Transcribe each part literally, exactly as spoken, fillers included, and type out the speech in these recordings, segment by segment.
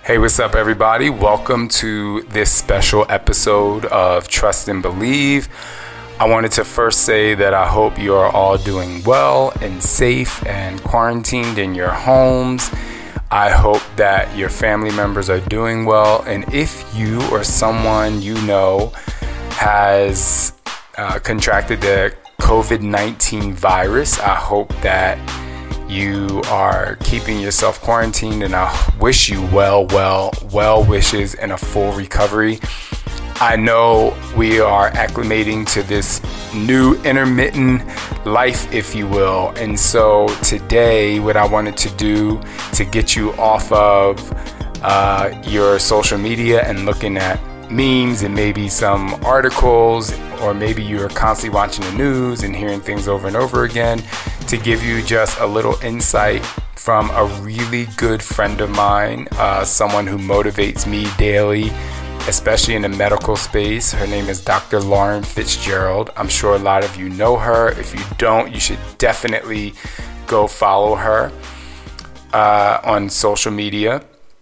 Hey, what's up, everybody? Welcome to this special episode of Trust and Believe. I wanted to first say that I hope you are all doing well and safe and quarantined in your homes. I hope that your family members are doing well. And if you or someone you know has uh, contracted the covid nineteen virus, I hope that you are keeping yourself quarantined, and I wish you well, well, well wishes and a full recovery. I know we are acclimating to this new intermittent life, if you will. And so today, what I wanted to do to get you off of uh, your social media and looking at memes and maybe some articles, or maybe you're constantly watching the news and hearing things over and over again, to give you just a little insight from a really good friend of mine, uh, someone who motivates me daily, especially in the medical space. Her name is Doctor Lauren Fitzgerald. I'm sure a lot of you know her. If you don't, you should definitely go follow her uh, on social media.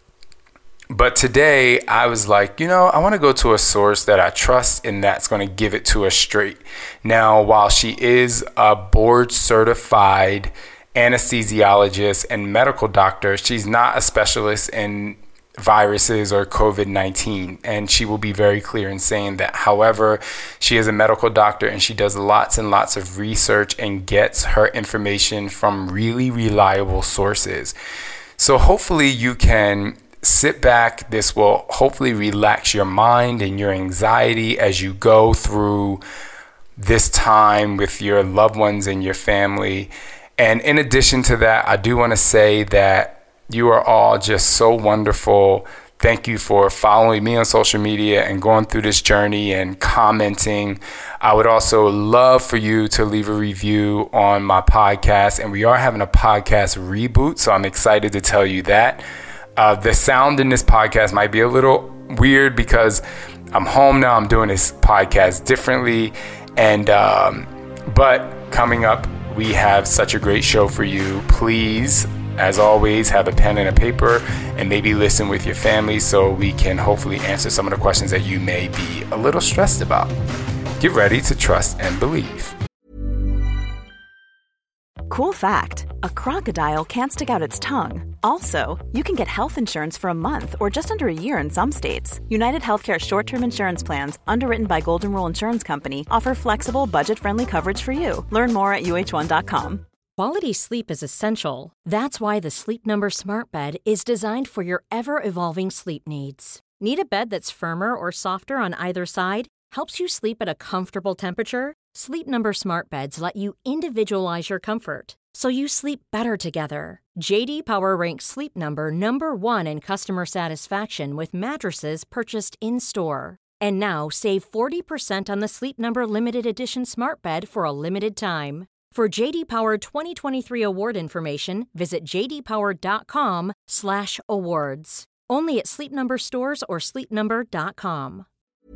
But today I was like, you know, I want to go to a source that I trust and that's going to give it to us straight. Now, while she is a board certified anesthesiologist and medical doctor, she's not a specialist in viruses or covid nineteen. And she will be very clear in saying that. However, she is a medical doctor and she does lots and lots of research and gets her information from really reliable sources. So hopefully you can sit back. This will hopefully relax your mind and your anxiety as you go through this time with your loved ones and your family. And in addition to that, I do want to say that you are all just so wonderful. Thank you for following me on social media and going through this journey and commenting. I would also love for you to leave a review on my podcast. And we are having a podcast reboot, so I'm excited to tell you that. Uh, the sound in this podcast might be a little weird because I'm home now. I'm doing this podcast differently. And, um, but coming up, we have such a great show for you. Please, as always, have a pen and a paper and maybe listen with your family so we can hopefully answer some of the questions that you may be a little stressed about. Get ready to trust and believe. Cool fact, a crocodile can't stick out its tongue. Also, you can get health insurance for a month or just under a year in some states. United Healthcare short-term insurance plans, underwritten by Golden Rule Insurance Company, offer flexible, budget-friendly coverage for you. Learn more at U H one dot com. Quality sleep is essential. That's why the Sleep Number Smart Bed is designed for your ever-evolving sleep needs. Need a bed that's firmer or softer on either side? Helps you sleep at a comfortable temperature? Sleep Number Smart Beds let you individualize your comfort, so you sleep better together. J D Power ranks Sleep Number number one in customer satisfaction with mattresses purchased in-store. And now save forty percent on the Sleep Number Limited Edition Smart Bed for a limited time. For J D Power twenty twenty-three award information, visit j d power dot com slash awards. Only at Sleep Number stores or sleep number dot com.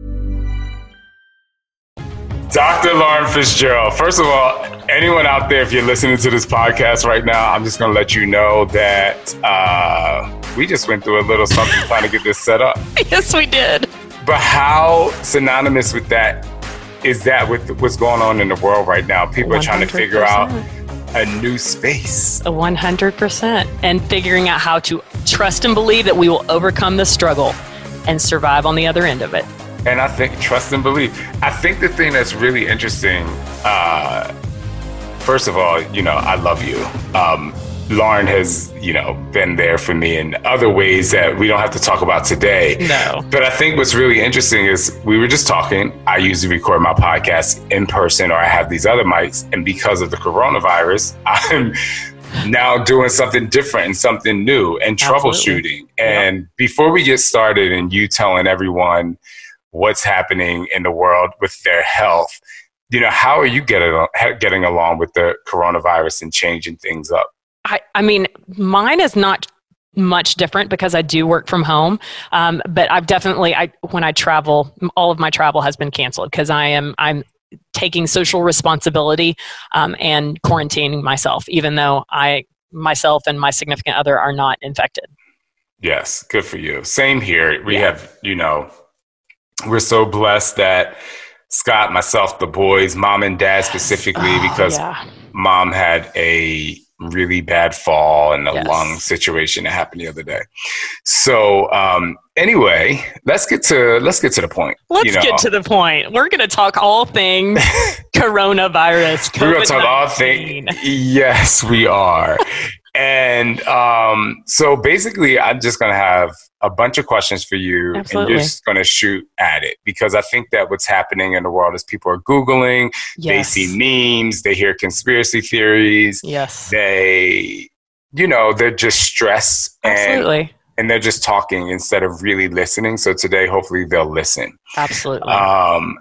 Doctor Lauren Fitzgerald. First of all, anyone out there, if you're listening to this podcast right now, I'm just going to let you know that uh, we just went through a little something trying to get this set up. Yes, we did. But how synonymous with that is that with what's going on in the world right now? People are trying to figure out a new space. A one hundred percent. And figuring out how to trust and believe that we will overcome the struggle and survive on the other end of it. And I think trust and believe. I think the thing that's really interesting, uh, first of all, you know, I love you. Um, Lauren has, you know, been there for me in other ways that we don't have to talk about today. No. But I think what's really interesting is we were just talking. I usually record my podcast in person, or I have these other mics. And because of the coronavirus, I'm now doing something different and something new and troubleshooting. Absolutely. And yep. Before we get started and you telling everyone what's happening in the world with their health, you know, how are you getting getting along with the coronavirus and changing things up? I, I mean, mine is not much different because I do work from home. Um, but I've definitely, I when I travel, all of my travel has been canceled because I am I'm taking social responsibility um, and quarantining myself, even though I myself and my significant other are not infected. Yes, good for you. Same here. We Yeah. have, you know, we're so blessed that Scott, myself, the boys, mom and dad specifically, Oh, because yeah. mom had a really bad fall and a Yes. lung situation that happened the other day. So um, anyway, let's get to let's get to the point. Let's you know. get to the point. We're going to talk all things coronavirus. We're going to talk all COVID nineteen. things. Yes, we are. And um, so basically, I'm just going to have a bunch of questions for you. Absolutely. And you're just going to shoot at it, because I think that what's happening in the world is people are Googling, Yes. they see memes, they hear conspiracy theories, Yes. they, you know, they're just stressed and, Absolutely. and they're just talking instead of really listening. So today, hopefully they'll listen. Absolutely. Um,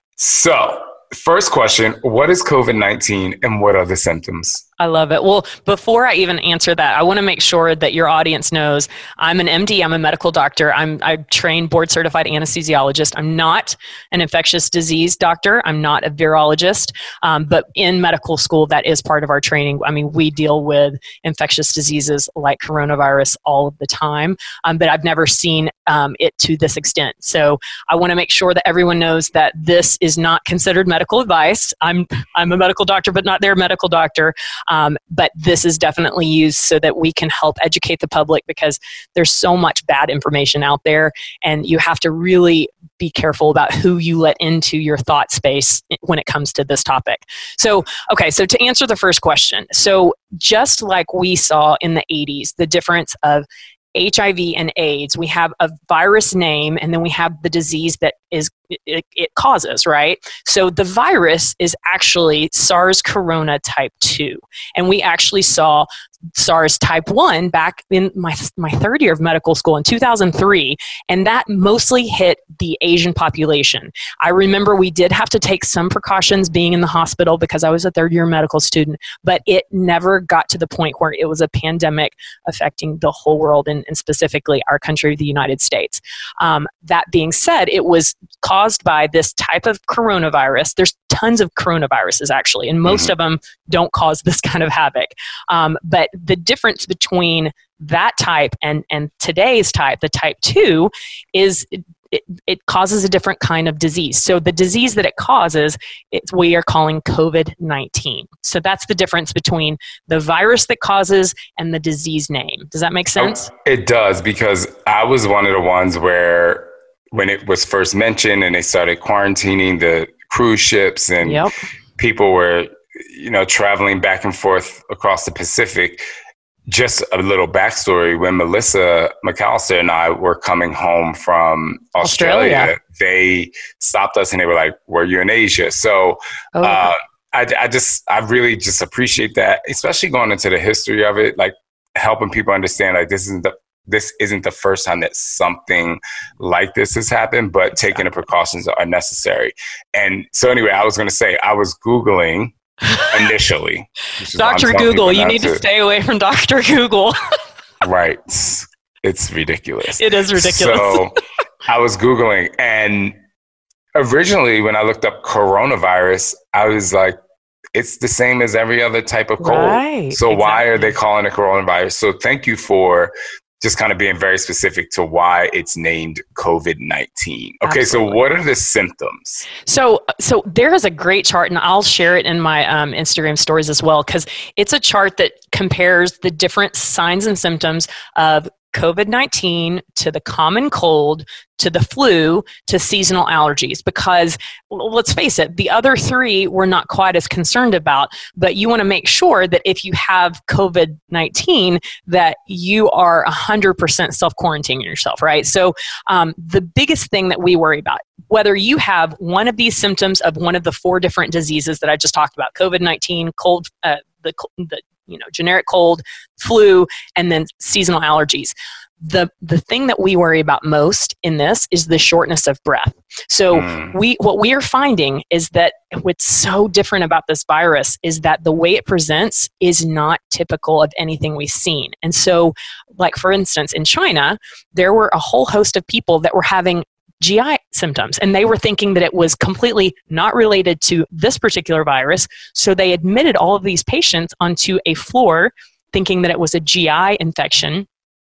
so first question, what is COVID nineteen and what are the symptoms? I love it. Well, before I even answer that, I want to make sure that your audience knows I'm an M D. I'm a medical doctor. I'm I trained board certified anesthesiologist. I'm not an infectious disease doctor. I'm not a virologist. Um, but in medical school, that is part of our training. I mean, we deal with infectious diseases like coronavirus all of the time, um, but I've never seen um, it to this extent. So I want to make sure that everyone knows that this is not considered medical advice. I'm I'm a medical doctor, but not their medical doctor. Um, but this is definitely used so that we can help educate the public, because there's so much bad information out there, and you have to really be careful about who you let into your thought space when it comes to this topic. So, okay, so to answer the first question, so just like we saw in the eighties, the difference of H I V and AIDS, we have a virus name, and then we have the disease that is it, it causes, right? So the virus is actually SARS corona type two. And we actually saw SARS type one back in my my third year of medical school in two thousand three, and that mostly hit the Asian population. I remember we did have to take some precautions being in the hospital because I was a third year medical student, but it never got to the point where it was a pandemic affecting the whole world, and, and specifically our country, the United States. Um, that being said, it was caused by this type of coronavirus. There's tons of coronaviruses actually, and most mm-hmm. of them don't cause this kind of havoc. Um, but the difference between that type and, and today's type, the type two, is it, it, it causes a different kind of disease. So the disease that it causes, it's, we are calling COVID nineteen. So that's the difference between the virus that causes and the disease name. Does that make sense? Oh, it does, because I was one of the ones where when it was first mentioned and they started quarantining the cruise ships and yep. people were, you know, traveling back and forth across the Pacific. Just a little backstory, when Melissa McAllister and I were coming home from Australia, Australia. they stopped us and they were like, were you in Asia? So oh. uh, I, I just, I really just appreciate that, especially going into the history of it, like helping people understand, like this isn't the, this isn't the first time that something like this has happened, but taking the precautions are necessary. And so anyway, I was going to say, I was Googling initially. Doctor Google, you need to. to stay away from Doctor Google. Right. It's ridiculous. It is ridiculous. So I was Googling, and originally when I looked up coronavirus, I was like, it's the same as every other type of cold. Right, so exactly. Why are they calling it coronavirus? So thank you for just kind of being very specific to why it's named COVID nineteen. Okay, Absolutely. So what are the symptoms? So so there is a great chart, and I'll share it in my um, Instagram stories as well, because it's a chart that compares the different signs and symptoms of COVID nineteen to the common cold, to the flu, to seasonal allergies. Because let's face it, the other three we're not quite as concerned about, but you want to make sure that if you have COVID nineteen, that you are one hundred percent self-quarantining yourself, right? So um, the biggest thing that we worry about, whether you have one of these symptoms of one of the four different diseases that I just talked about, COVID nineteen, cold, uh, the, the you know, generic cold, flu, and then seasonal allergies. The the thing that we worry about most in this is the shortness of breath. So mm. we what we are finding is that what's so different about this virus is that the way it presents is not typical of anything we've seen. And so, like for instance, in China, there were a whole host of people that were having G I symptoms, and they were thinking that it was completely not related to this particular virus. So they admitted all of these patients onto a floor thinking that it was a G I infection.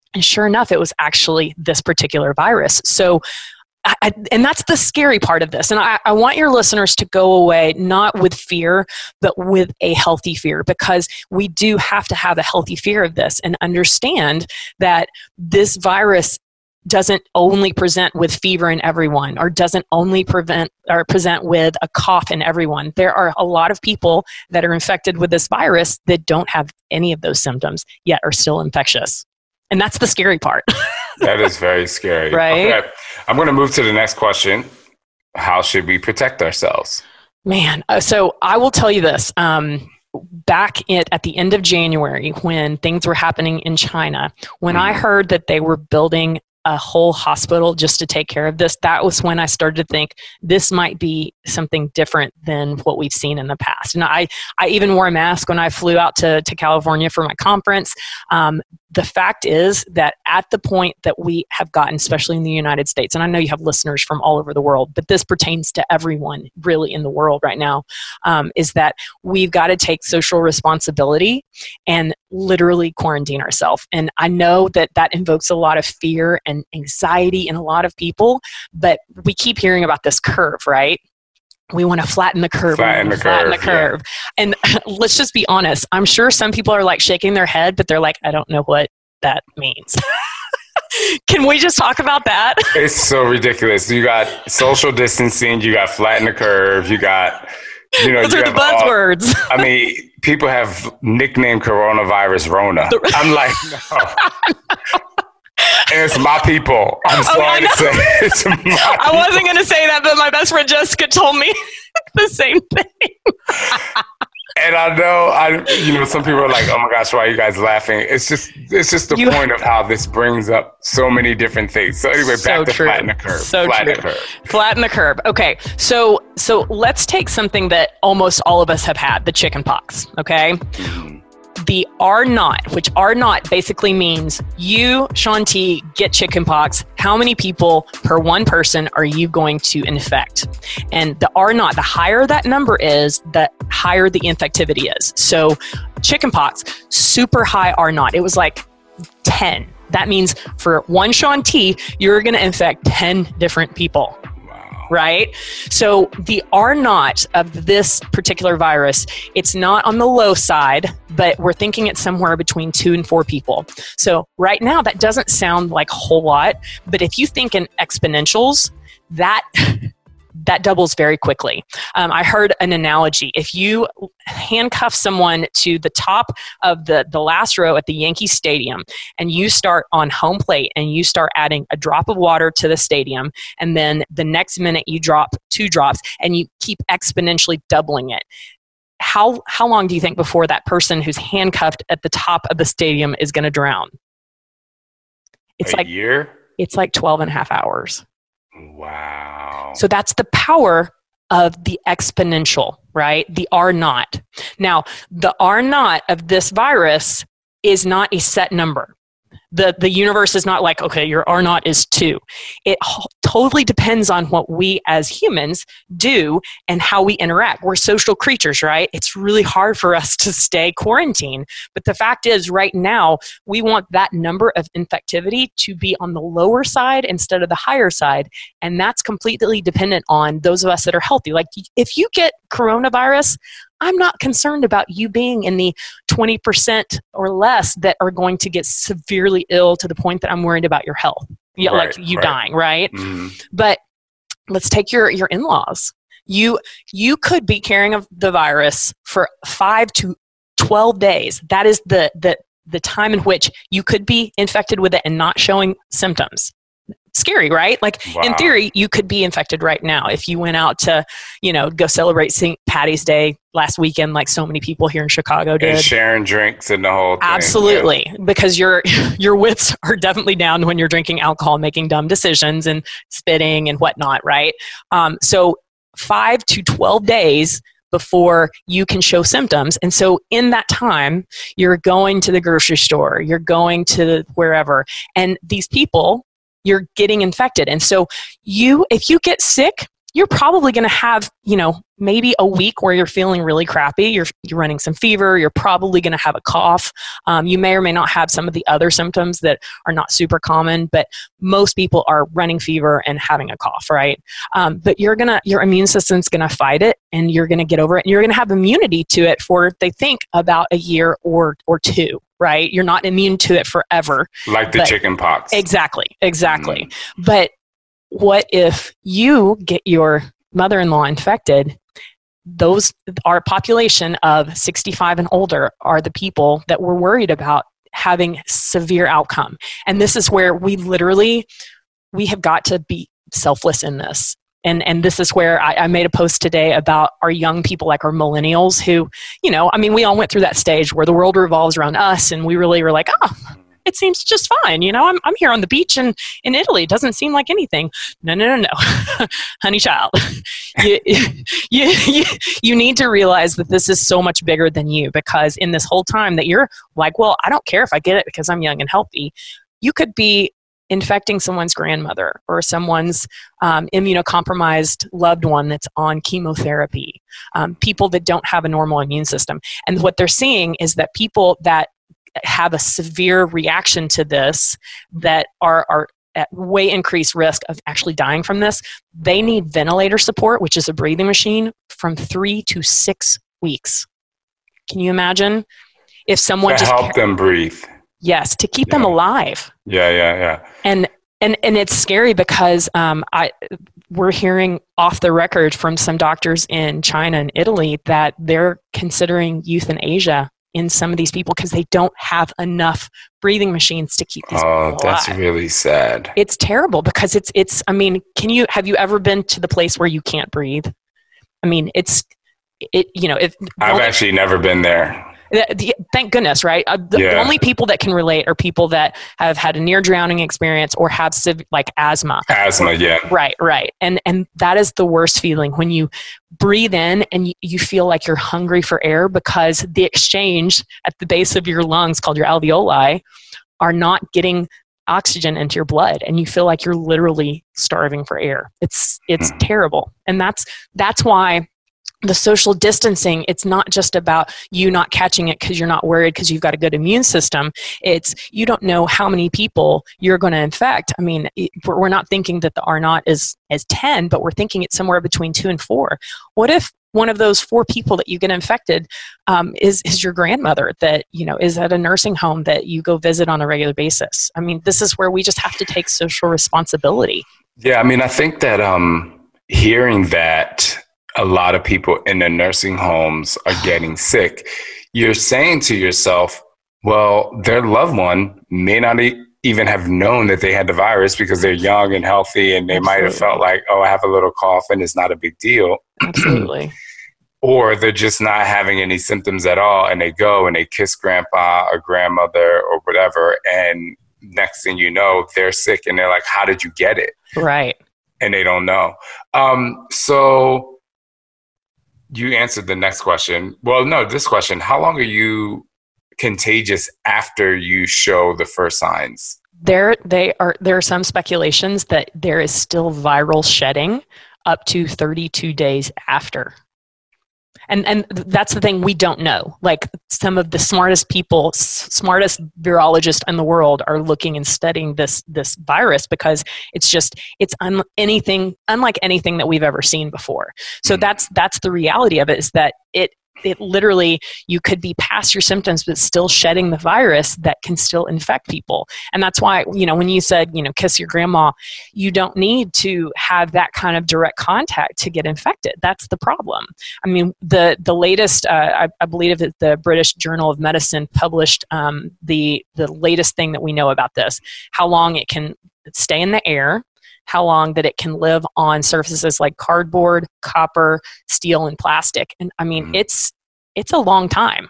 And sure enough, it was actually this particular virus. So, I, and that's the scary part of this. And I, I want your listeners to go away not with fear, but with a healthy fear, because we do have to have a healthy fear of this and understand that this virus doesn't only present with fever in everyone, or doesn't only prevent or present with a cough in everyone. There are a lot of people that are infected with this virus that don't have any of those symptoms yet are still infectious. And that's the scary part. That is very scary. Right? Okay. I'm going to move to the next question. How should we protect ourselves? Man, uh, so I will tell you this. Um, back at, at the end of January, when things were happening in China, when mm. I heard that they were building a whole hospital just to take care of this, that was when I started to think this might be something different than what we've seen in the past. And I, I even wore a mask when I flew out to, to California for my conference. Um, the fact is that at the point that we have gotten, especially in the United States, and I know you have listeners from all over the world, but this pertains to everyone really in the world right now, um, is that we've got to take social responsibility and literally quarantine ourselves. And I know that that invokes a lot of fear and anxiety in a lot of people, but we keep hearing about this curve, right? We want to flatten the curve. Flatten the flatten curve. the curve. Yeah. And let's just be honest. I'm sure some people are like shaking their head, but they're like, I don't know what that means. Can we just talk about that? It's so ridiculous. You got social distancing, you got flatten the curve, you got, you know, those you are have the buzzwords. All, I mean, people have nicknamed coronavirus Rona. I'm like, no. And it's my people. I'm oh, sorry to say it's my people. I wasn't going to say that, but my best friend Jessica told me the same thing. And I know, I you know, some people are like, "Oh my gosh, why are you guys laughing?" It's just, it's just the you, point of how this brings up so many different things. So anyway, back so to true. flatten the curve. So flatten true. the curve. Flatten the curve. Okay, so so let's take something that almost all of us have had: the chicken pox. Okay. Mm-hmm. The R naught, which R naught basically means you, Shaun T, get chickenpox. How many people per one person are you going to infect? And the R naught, the higher that number is, the higher the infectivity is. So chickenpox, super high R naught. It was like ten. That means for one Shaun T, you're going to infect ten different people. Right? So the R naught of this particular virus, it's not on the low side, but we're thinking it's somewhere between two and four people. So right now, that doesn't sound like a whole lot, but if you think in exponentials, that that doubles very quickly. Um, I heard an analogy. If you handcuff someone to the top of the, the last row at the Yankee Stadium, and you start on home plate and you start adding a drop of water to the stadium, and then the next minute you drop two drops and you keep exponentially doubling it, how, how long do you think before that person who's handcuffed at the top of the stadium is going to drown? It's a like year? It's like twelve and a half hours. Wow. So that's the power of the exponential, right? The R naught. Now, the R naught of this virus is not a set number. The the universe is not like, okay, your R naught is two. It h- totally depends on what we as humans do and how we interact. We're social creatures, right? It's really hard for us to stay quarantined. But the fact is, right now, we want that number of infectivity to be on the lower side instead of the higher side. And that's completely dependent on those of us that are healthy. Like if you get coronavirus, I'm not concerned about you being in the twenty percent or less that are going to get severely ill to the point that I'm worried about your health. Yeah, right, like you right. dying, right? Mm-hmm. But let's take your, your in-laws. You you could be carrying the virus for five to twelve days. That is the the the time in which you could be infected with it and not showing symptoms. Scary, right? Like wow. in theory, you could be infected right now if you went out to, you know, go celebrate Saint Patty's Day last weekend, like so many people here in Chicago did. And sharing drinks and the whole thing. Absolutely, yeah. Because your your wits are definitely down when you're drinking alcohol, making dumb decisions and spitting and whatnot, right? Um, so five to twelve days before you can show symptoms. And so in that time, you're going to the grocery store, you're going to wherever, and these people, you're getting infected. And so you, if you get sick, you're probably going to have, you know, maybe a week where you're feeling really crappy. You're, you're running some fever. You're probably going to have a cough. Um, you may or may not have some of the other symptoms that are not super common, but most people are running fever and having a cough, right? Um, but you're going to, your immune system's going to fight it, and you're going to get over it, and you're going to have immunity to it for, they think, about a year or, or two, right? You're not immune to it forever. Like the chicken pox. Exactly, exactly. Mm. But what if you get your mother-in-law infected? Those, our population of sixty-five and older are the people that we're worried about having severe outcome. And this is where we literally, we have got to be selfless in this. And and this is where I, I made a post today about our young people, like our millennials who, you know, I mean, we all went through that stage where the world revolves around us, and we really were like, oh, it seems just fine. You know, I'm I'm here on the beach in, in Italy. It doesn't seem like anything. No, no, no, no. Honey child, you, you, you, you need to realize that this is so much bigger than you, because in this whole time that you're like, well, I don't care if I get it because I'm young and healthy, you could be infecting someone's grandmother or someone's um, immunocompromised loved one that's on chemotherapy, um, people that don't have a normal immune system. And what they're seeing is that people that have a severe reaction to this, that are, are at way increased risk of actually dying from this, they need ventilator support, which is a breathing machine, from three to six weeks. Can you imagine if someone to just help them breathe? Yes, to keep yeah. them alive. Yeah, yeah, yeah. And and and it's scary because um, I we're hearing off the record from some doctors in China and Italy that they're considering euthanasia in some of these people because they don't have enough breathing machines to keep these oh, people alive. That's really sad. It's terrible because it's it's. I mean, can you have you ever been to the place where you can't breathe? I mean, it's it. You know, if I've only, actually never been there. Thank goodness, right? Uh, the, yeah. the only people that can relate are people that have had a near drowning experience or have civ- like asthma. Asthma, yeah. Right, right. And and that is the worst feeling when you breathe in and you, you feel like you're hungry for air because the exchange at the base of your lungs, called your alveoli, are not getting oxygen into your blood, and you feel like you're literally starving for air. It's it's mm. terrible. And that's that's why the social distancing, it's not just about you not catching it because you're not worried because you've got a good immune system. It's you don't know how many people you're going to infect. I mean, we're not thinking that the R naught is, is ten, but we're thinking it's somewhere between two and four. What if one of those four people that you get infected um, is, is your grandmother that, you know, is at a nursing home that you go visit on a regular basis? I mean, this is where we just have to take social responsibility. Yeah, I mean, I think that um, hearing that a lot of people in the nursing homes are getting sick, you're saying to yourself, well, their loved one may not e- even have known that they had the virus because they're young and healthy, and they Absolutely. might have felt like, oh, I have a little cough and it's not a big deal. Absolutely. Or they're just not having any symptoms at all, and they go and they kiss grandpa or grandmother or whatever, and next thing you know, they're sick, and they're like, how did you get it? Right. And they don't know. Um, so... You answered the next question. Well, no, this question. How long are you contagious after you show the first signs? There, they are. There are some speculations that there is still viral shedding up to thirty-two days after. And and that's the thing, we don't know. Like, some of the smartest people, s- smartest virologists in the world are looking and studying this this virus because it's just it's un- anything unlike anything that we've ever seen before. So mm-hmm. that's that's the reality of it, is that it it literally, you could be past your symptoms but still shedding the virus that can still infect people. And that's why, you know, when you said, you know, kiss your grandma, you don't need to have that kind of direct contact to get infected. That's the problem. I mean, the the latest, uh, I, I believe that the British Journal of Medicine published um, the the latest thing that we know about this, how long it can stay in the air, how long that it can live on surfaces like cardboard, copper, steel, and plastic. And I mean, mm. it's it's a long time,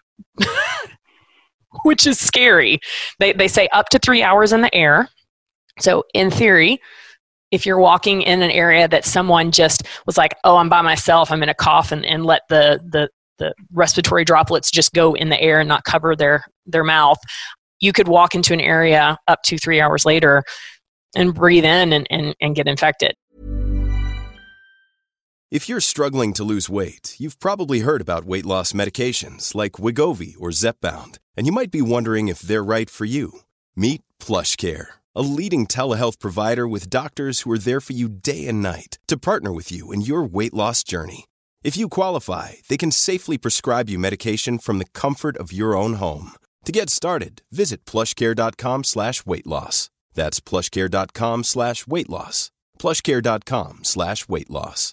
which is scary. They they say up to three hours in the air. So in theory, if you're walking in an area that someone just was like, oh, I'm by myself, I'm going to cough and, and let the, the, the respiratory droplets just go in the air and not cover their, their mouth, you could walk into an area up to three hours later and breathe in and, and, and get infected. If you're struggling to lose weight, you've probably heard about weight loss medications like Wegovy or Zepbound, and you might be wondering if they're right for you. Meet PlushCare, a leading telehealth provider with doctors who are there for you day and night to partner with you in your weight loss journey. If you qualify, they can safely prescribe you medication from the comfort of your own home. To get started, visit plushcare.com slash weight loss. That's plushcare.com slash weight loss. plushcare.com slash weight loss.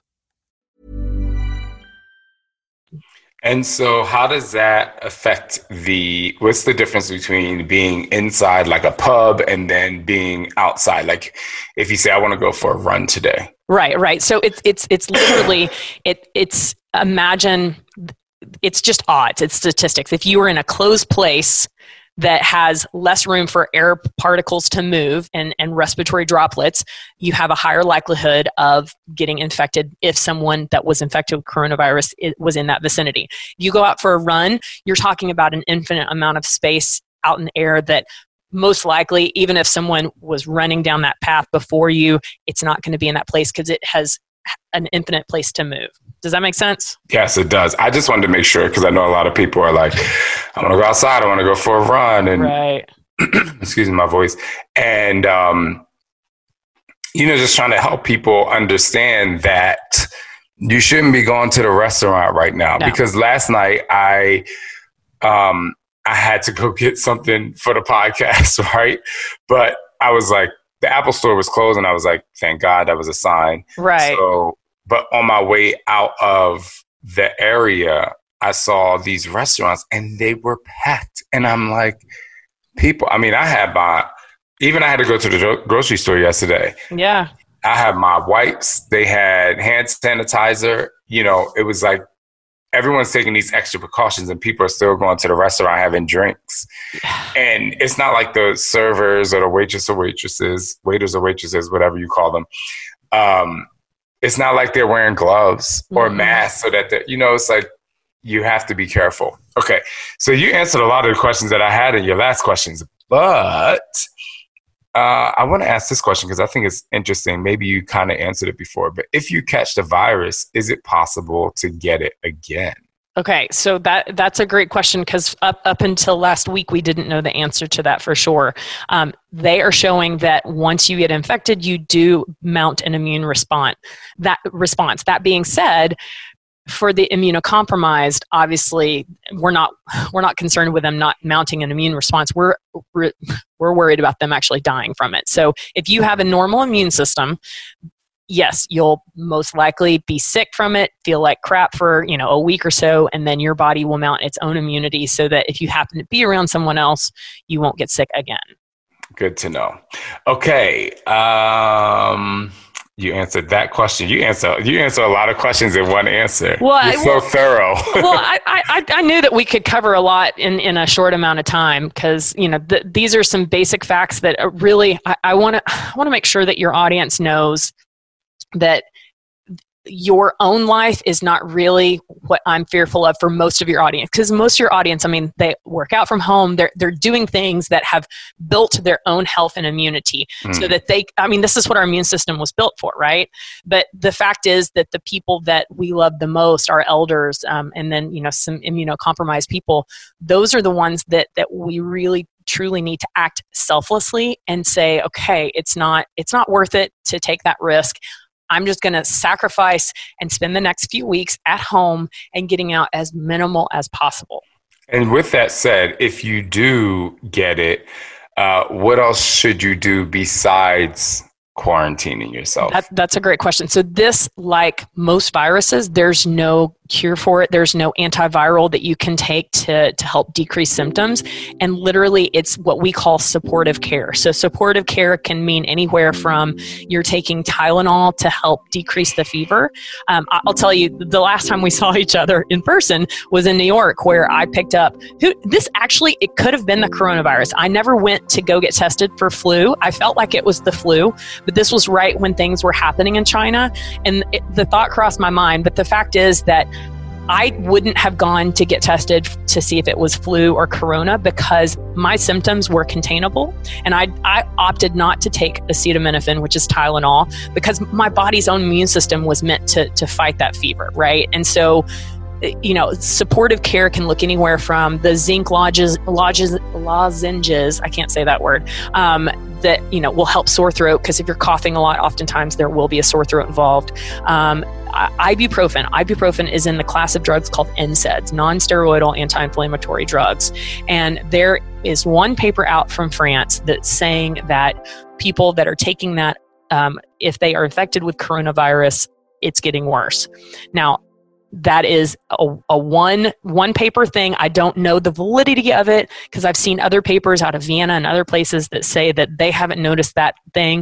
And so how does that affect the, what's the difference between being inside like a pub and then being outside? Like if you say, I want to go for a run today. Right, right. So it's, it's, it's literally, it, it's imagine, it's just odds, it's statistics. If you were in a closed place that has less room for air particles to move and, and respiratory droplets, you have a higher likelihood of getting infected if someone that was infected with coronavirus was in that vicinity. You go out for a run, you're talking about an infinite amount of space out in the air that most likely, even if someone was running down that path before you, it's not going to be in that place because it has an infinite place to move. Does that make sense? Yes, it does. I just wanted to make sure because I know a lot of people are like, I want to go outside. I want to go for a run. And right. excuse me, my voice. And, um, you know, just trying to help people understand that you shouldn't be going to the restaurant right now. No. Because last night I, um, I had to go get something for the podcast, right? But I was like, the Apple store was closed and I was like, thank God that was a sign. Right. So, but on my way out of the area, I saw these restaurants and they were packed. And I'm like, people, I mean, I had my, even I had to go to the grocery store yesterday. Yeah. I had my wipes. They had hand sanitizer. You know, it was like, everyone's taking these extra precautions and people are still going to the restaurant having drinks. Yeah. And it's not like the servers or the waitress or waitresses, waiters or waitresses, whatever you call them. Um, it's not like they're wearing gloves or mm-hmm. masks so that, you know, it's like you have to be careful. Okay. So you answered a lot of the questions that I had in your last questions, but uh, I want to ask this question because I think it's interesting. Maybe you kind of answered it before, but if you catch the virus, is it possible to get it again? Okay, so that that's a great question because up, up until last week, we didn't know the answer to that for sure. Um, they are showing that once you get infected, you do mount an immune response. That response. That being said, for the immunocompromised, obviously, we're not we're not concerned with them not mounting an immune response. We're we're, we're worried about them actually dying from it. So if you have a normal immune system, yes, you'll most likely be sick from it, feel like crap for, you know, a week or so, and then your body will mount its own immunity so that if you happen to be around someone else, you won't get sick again. Good to know. Okay. Um, you answered that question. You answer you answer a lot of questions in one answer. Well, You're I, so well, thorough. well, I, I I knew that we could cover a lot in, in a short amount of time because, you know, th- these are some basic facts that really I want to I want to make sure that your audience knows that your own life is not really what I'm fearful of for most of your audience. Because most of your audience, I mean, they work out from home. They're they're doing things that have built their own health and immunity mm. so that they, I mean, this is what our immune system was built for, right? But the fact is that the people that we love the most, our elders, um, and then, you know, some immunocompromised people, those are the ones that that we really truly need to act selflessly and say, okay, it's not it's not worth it to take that risk. I'm just going to sacrifice and spend the next few weeks at home and getting out as minimal as possible. And with that said, if you do get it, uh, what else should you do besides quarantining yourself? That, that's a great question. So this, like most viruses, there's no cure for it. There's no antiviral that you can take to, to help decrease symptoms. And literally it's what we call supportive care. So supportive care can mean anywhere from you're taking Tylenol to help decrease the fever. Um, I'll tell you, the last time we saw each other in person was in New York, where I picked up, who, this actually, it could have been the coronavirus. I never went to go get tested for flu. I felt like it was the flu, but this was right when things were happening in China. And it, the thought crossed my mind, but the fact is that I wouldn't have gone to get tested to see if it was flu or corona because my symptoms were containable. And I, I opted not to take acetaminophen, which is Tylenol, because my body's own immune system was meant to, to fight that fever, right? And so, you know, supportive care can look anywhere from the zinc lodges, lodges, lozenges, I can't say that word, um, that, you know, will help sore throat, because if you're coughing a lot, oftentimes there will be a sore throat involved. Um, ibuprofen. Ibuprofen is in the class of drugs called N SAIDs, non-steroidal anti-inflammatory drugs. And there is one paper out from France that's saying that people that are taking that, um, if they are infected with coronavirus, it's getting worse. Now, that is a, a one one paper thing. I don't know the validity of it because I've seen other papers out of Vienna and other places that say that they haven't noticed that thing.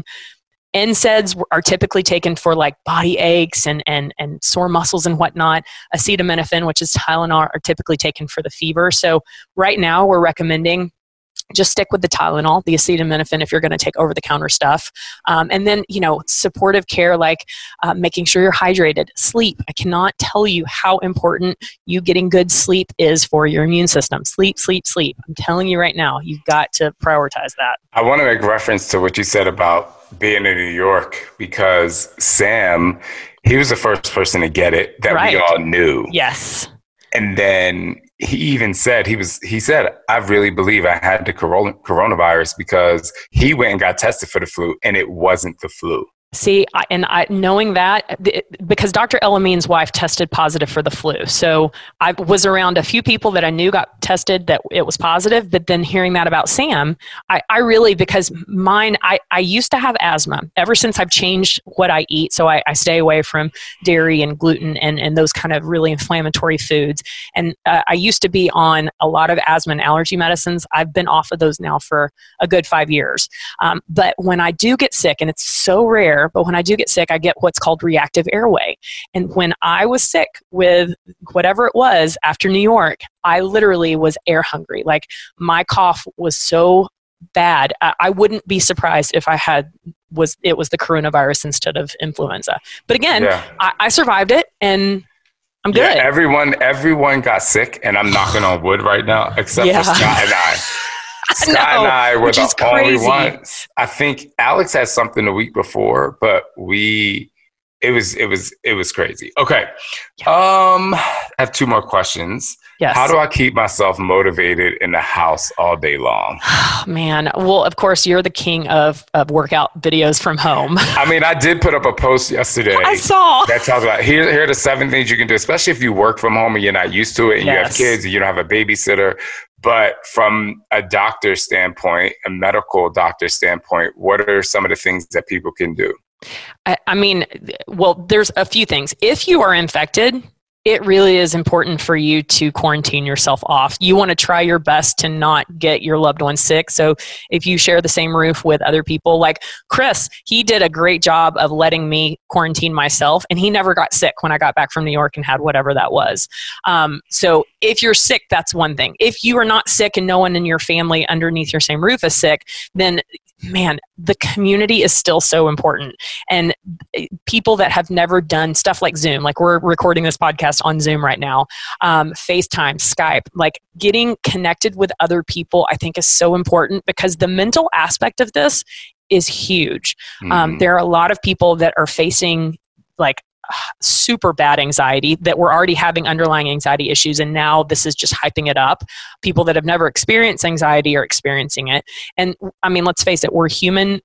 N SAIDs are typically taken for like body aches and, and, and sore muscles and whatnot. Acetaminophen, which is Tylenol, are typically taken for the fever. So right now we're recommending just stick with the Tylenol, the acetaminophen, if you're going to take over-the-counter stuff. Um, and then, you know, supportive care, like uh, making sure you're hydrated. Sleep. I cannot tell you how important you getting good sleep is for your immune system. Sleep, sleep, sleep. I'm telling you right now, you've got to prioritize that. I want to make reference to what you said about being in New York, because Sam, he was the first person to get it that Right. we all knew. Yes. And then he even said, he was, he said, I really believe I had the corona, coronavirus because he went and got tested for the flu and it wasn't the flu. See, I, and I, knowing that, because Doctor Elamin's wife tested positive for the flu. So I was around a few people that I knew got tested that it was positive, but then hearing that about Sam, I, I really, because mine, I, I used to have asthma ever since I've changed what I eat. So I, I stay away from dairy and gluten and, and those kind of really inflammatory foods. And uh, I used to be on a lot of asthma and allergy medicines. I've been off of those now for a good five years. Um, but when I do get sick, and it's so rare, but when I do get sick, I get what's called reactive airway. And when I was sick with whatever it was after New York, I literally was air hungry. Like my cough was so bad. I, I wouldn't be surprised if I had was it was the coronavirus instead of influenza. But again, Yeah. I, I survived it and I'm good. Yeah, everyone, everyone got sick, and I'm knocking on wood right now, except Yeah. for Scott and I. Scott know, and I were which is the only crazy. ones. I think Alex had something the week before, but we, it was, it was, it was crazy. Okay. Um, I have two more questions. Yes. How do I keep myself motivated in the house all day long? Oh, man. Well, of course, you're the king of, of workout videos from home. I mean, I did put up a post yesterday. I saw. That talks about here, here are the seven things you can do, especially if you work from home and you're not used to it and you have Yes. kids and you don't have a babysitter. But from a doctor standpoint, a medical doctor standpoint, what are some of the things that people can do? I, I mean, well, there's a few things. If you are infected, it really is important for you to quarantine yourself off. You want to try your best to not get your loved one sick. So if you share the same roof with other people, like Chris, he did a great job of letting me quarantine myself, and he never got sick when I got back from New York and had whatever that was. Um, so if you're sick, that's one thing. If you are not sick and no one in your family underneath your same roof is sick, then man, the community is still so important. And people that have never done stuff like Zoom, like we're recording this podcast on Zoom right now, um, FaceTime, Skype, like getting connected with other people, I think is so important because the mental aspect of this is huge. Mm-hmm. Um, there are a lot of people that are facing like super bad anxiety, that were already having underlying anxiety issues, and now this is just hyping it up. People that have never experienced anxiety are experiencing it. And I mean, let's face it, we're human,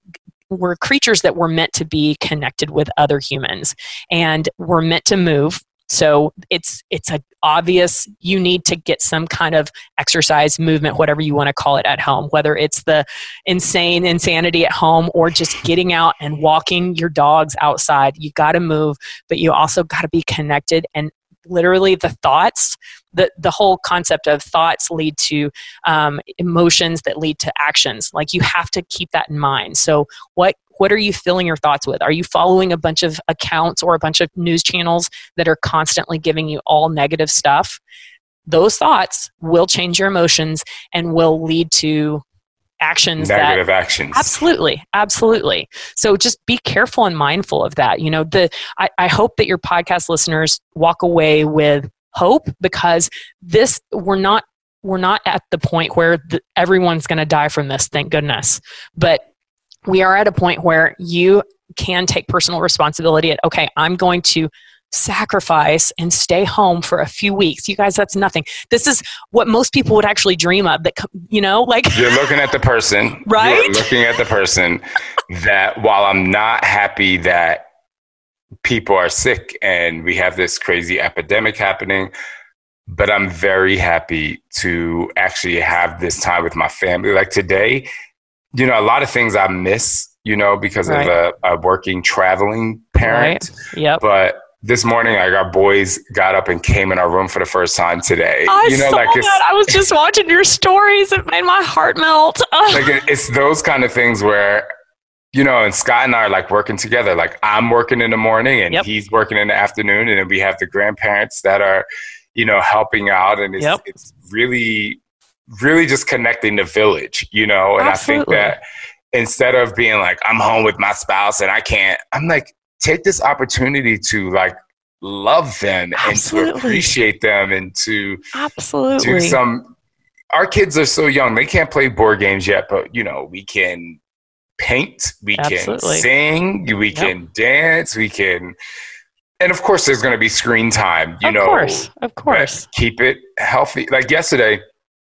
we're creatures that were meant to be connected with other humans, and we're meant to move. So it's it's a obvious you need to get some kind of exercise, movement, whatever you want to call it, at home, whether it's the insane insanity at home or just getting out and walking your dogs outside. You got to move, but you also got to be connected. And literally the thoughts, the, the whole concept of thoughts lead to um, emotions that lead to actions. Like you have to keep that in mind. So what What are you filling your thoughts with? Are you following a bunch of accounts or a bunch of news channels that are constantly giving you all negative stuff? Those thoughts will change your emotions and will lead to actions. Negative that, actions. Absolutely. Absolutely. So just be careful and mindful of that. You know, the I, I hope that your podcast listeners walk away with hope, because this, we're not, we're not at the point where the, everyone's going to die from this, thank goodness. But we are at a point where you can take personal responsibility at, okay, I'm going to sacrifice and stay home for a few weeks. You guys, that's nothing. This is what most people would actually dream of, that, you know, like you're looking at the person, right? You're looking at the person that, while I'm not happy that people are sick and we have this crazy epidemic happening, but I'm very happy to actually have this time with my family. Like today, you know, a lot of things I miss, you know, because right. of a, a working, traveling parent. Right. Yep. But this morning, like, our boys got up and came in our room for the first time today. I you know, saw like it's, that. I was just watching your stories. It made my heart melt. Like it, it's those kind of things where, you know, and Scott and I are like working together. Like I'm working in the morning and yep. he's working in the afternoon. And then we have the grandparents that are, you know, helping out. And it's, yep. it's really, really just connecting the village, you know? And Absolutely. I think that instead of being like, I'm home with my spouse and I can't, I'm like, take this opportunity to like love them Absolutely. and to appreciate them and to Absolutely. do some, our kids are so young. They can't play board games yet, but you know, we can paint, we Absolutely. can sing, we yep. can dance, we can, and of course there's going to be screen time, you of know, of course, of course, keep it healthy. Like yesterday,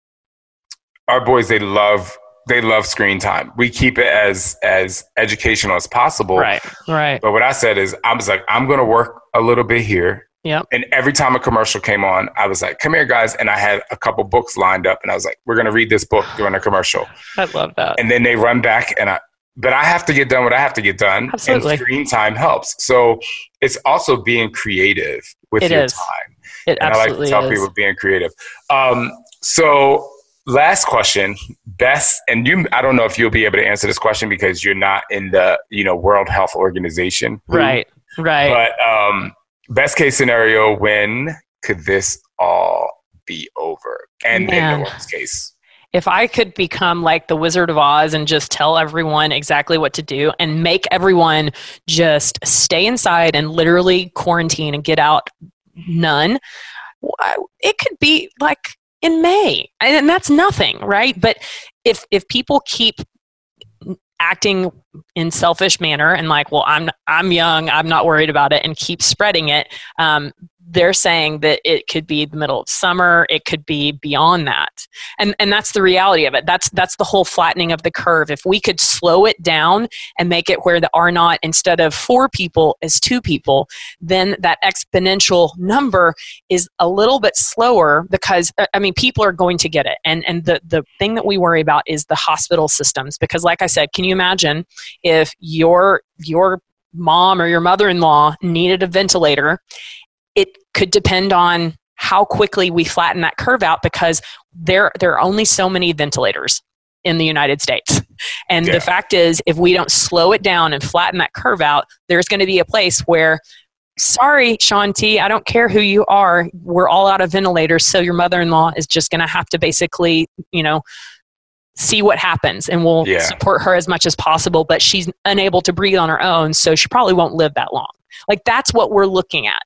our boys, they love, they love screen time. We keep it as, as educational as possible. Right. Right. But what I said is, I was like, I'm going to work a little bit here. Yep. And every time a commercial came on, I was like, come here, guys. And I had a couple books lined up and I was like, we're going to read this book during a commercial. I love that. And then they run back and I, but I have to get done what I have to get done. Absolutely. And screen time helps. So it's also being creative with it your is. time. It and absolutely I like to tell is. people being creative. Um, so last question, best, and you, I don't know if you'll be able to answer this question because you're not in the, you know, World Health Organization. Right. Right. But um, best case scenario, when could this all be over? And Man. in the worst case. If I could become like the Wizard of Oz and just tell everyone exactly what to do and make everyone just stay inside and literally quarantine and get out none, it could be like in May. And that's nothing, right? But if if people keep acting in selfish manner and like, well, I'm I'm young, I'm not worried about it, and keep spreading it, um, they're saying that it could be the middle of summer, it could be beyond that. And and that's the reality of it. That's that's the whole flattening of the curve. If we could slow it down and make it where the R naught instead of four people is two people, then that exponential number is a little bit slower because, I mean, people are going to get it. And and the, the thing that we worry about is the hospital systems. Because like I said, can you imagine if your your mom or your mother-in-law needed a ventilator? It could depend on how quickly we flatten that curve out because there, there are only so many ventilators in the United States. And yeah. the fact is, if we don't slow it down and flatten that curve out, there's going to be a place where, sorry, Shaun T, I don't care who you are, we're all out of ventilators, so your mother-in-law is just going to have to basically, you know, see what happens, and we'll yeah. support her as much as possible, but she's unable to breathe on her own, so she probably won't live that long. Like, that's what we're looking at.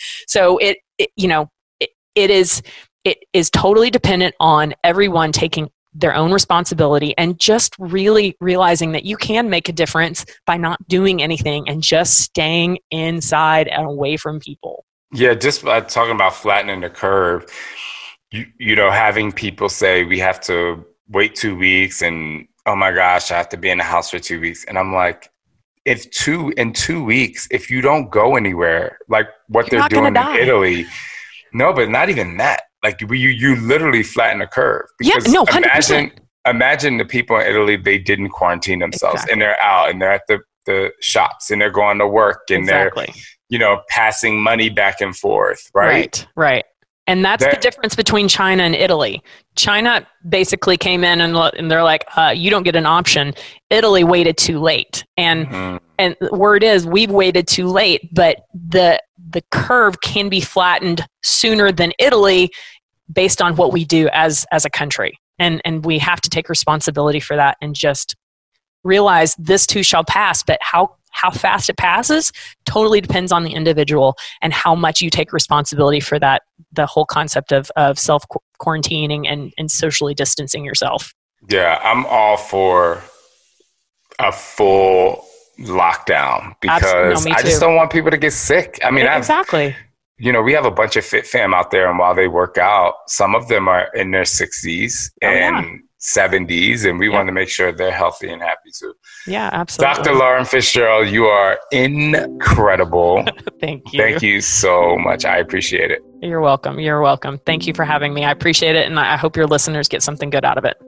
So it, it you know, it, it is it is totally dependent on everyone taking their own responsibility and just really realizing that you can make a difference by not doing anything and just staying inside and away from people. Yeah, just uh, talking about flattening the curve, you, you know, having people say we have to wait two weeks and, oh my gosh, I have to be in the house for two weeks. And I'm like, if two in two weeks, if you don't go anywhere, like what You're they're doing in die. Italy, no, but not even that. Like you, you literally flatten the curve. Because yeah, no, one hundred percent. Imagine, imagine the people in Italy, they didn't quarantine themselves exactly. and they're out and they're at the, the shops and they're going to work and exactly. they're, you know, passing money back and forth. Right. Right. Right. And that's that, the difference between China and Italy. China basically came in and, and they're like, uh, you don't get an option. Italy waited too late. And mm-hmm. and the word is, we've waited too late, but the the curve can be flattened sooner than Italy based on what we do as as a country. And and we have to take responsibility for that and just realize this too shall pass. But how how fast it passes totally depends on the individual and how much you take responsibility for that, the whole concept of, of self-quarantining and, and socially distancing yourself. Yeah, I'm all for a full lockdown because no, I just don't want people to get sick. I mean, yeah, exactly. I've, you know, we have a bunch of fit fam out there, and while they work out, some of them are in their sixties oh, and yeah. seventies, and we yeah. want to make sure they're healthy and happy too. Yeah, absolutely. Doctor Lauren Fitzgerald, you are incredible. Thank you. Thank you so much. I appreciate it. You're welcome. You're welcome. Thank you for having me. I appreciate it, and I hope your listeners get something good out of it.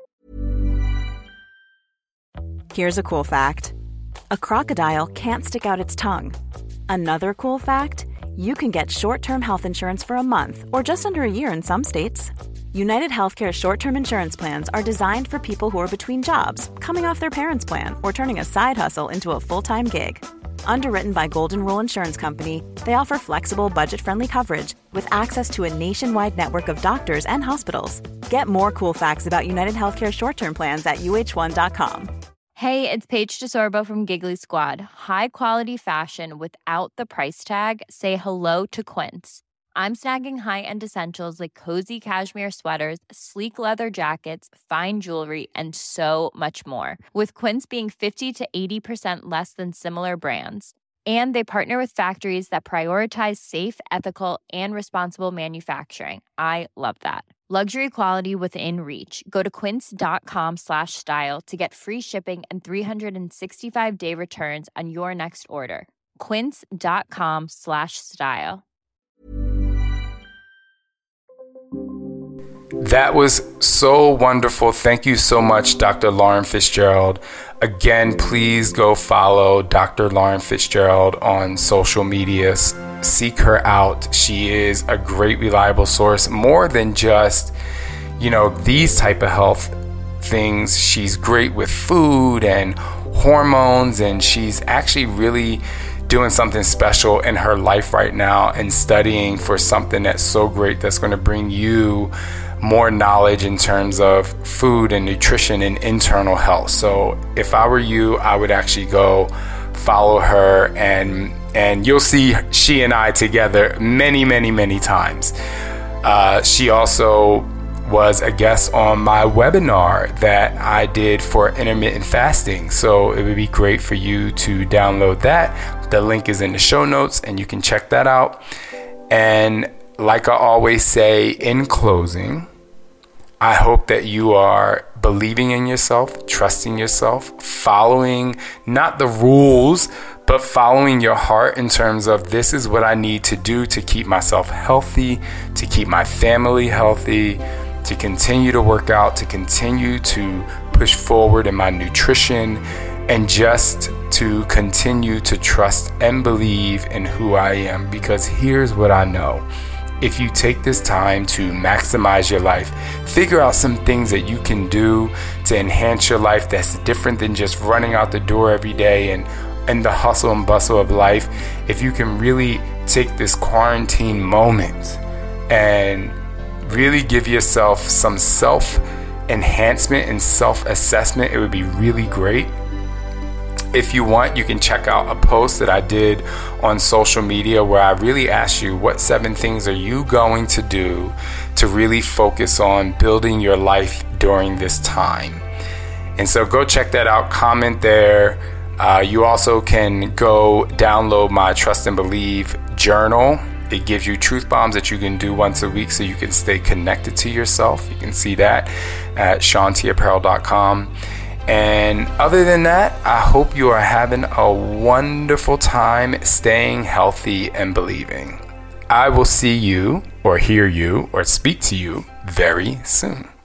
Here's a cool fact. A crocodile can't stick out its tongue. Another cool fact, you can get short-term health insurance for a month or just under a year in some states. United Healthcare short-term insurance plans are designed for people who are between jobs, coming off their parents' plan, or turning a side hustle into a full-time gig. Underwritten by Golden Rule Insurance Company, they offer flexible, budget-friendly coverage with access to a nationwide network of doctors and hospitals. Get more cool facts about United Healthcare short-term plans at U H one dot com. Hey, it's Paige DeSorbo from Giggly Squad. High quality fashion without the price tag. Say hello to Quince. I'm snagging high-end essentials like cozy cashmere sweaters, sleek leather jackets, fine jewelry, and so much more. With Quince being fifty to eighty percent less than similar brands. And they partner with factories that prioritize safe, ethical, and responsible manufacturing. I love that. Luxury quality within reach. Go to quince.com slash style to get free shipping and three sixty-five day returns on your next order. Quince.com slash style. That was so wonderful. Thank you so much, Doctor Lauren Fitzgerald. Again, please go follow Doctor Lauren Fitzgerald on social media. Seek her out. She is a great, reliable source. More than just, you know, these type of health things. She's great with food and hormones, and she's actually really doing something special in her life right now and studying for something that's so great that's going to bring you more knowledge in terms of food and nutrition and internal health. So if I were you, I would actually go follow her, and and you'll see she and I together many, many, many times. Uh, she also was a guest on my webinar that I did for intermittent fasting. So it would be great for you to download that. The link is in the show notes and you can check that out. And like I always say in closing, I hope that you are believing in yourself, trusting yourself, following not the rules, but following your heart in terms of this is what I need to do to keep myself healthy, to keep my family healthy, to continue to work out, to continue to push forward in my nutrition, and just to continue to trust and believe in who I am. Because here's what I know. If you take this time to maximize your life, figure out some things that you can do to enhance your life that's different than just running out the door every day and, and the hustle and bustle of life. If you can really take this quarantine moment and really give yourself some self-enhancement and self-assessment, it would be really great. If you want, you can check out a post that I did on social media where I really asked you, what seven things are you going to do to really focus on building your life during this time? And so go check that out, comment there. Uh, you also can go download my Trust and Believe journal. It gives you truth bombs that you can do once a week so you can stay connected to yourself. You can see that at sean t apparel dot com. And other than that, I hope you are having a wonderful time staying healthy and believing. I will see you or hear you or speak to you very soon.